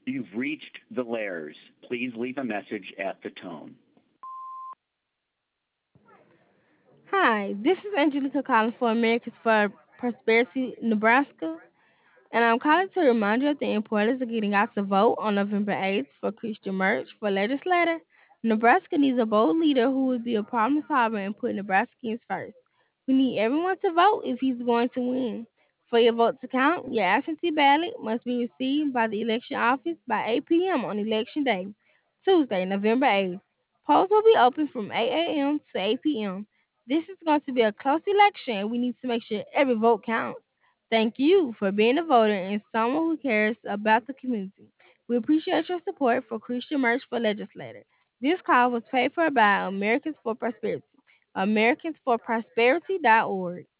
You've reached the Lairs. Please leave a message at the tone. Hi, this is Angelica calling for Americans for Prosperity, Nebraska. And I'm calling to remind you of the importance of getting out to vote on November 8th for Christian Merch for legislator. Nebraska needs a bold leader who will be a problem solver and put Nebraskans first. We need everyone to vote if he's going to win. For your vote to count, your absentee ballot must be received by the election office by 8 p.m. on election day, Tuesday, November 8th. Polls will be open from 8 a.m. to 8 p.m. This is going to be a close election, and we need to make sure every vote counts. Thank you for being a voter and someone who cares about the community. We appreciate your support for Christian Merch for Legislator. This call was paid for by Americans for Prosperity. AmericansForProsperity.org.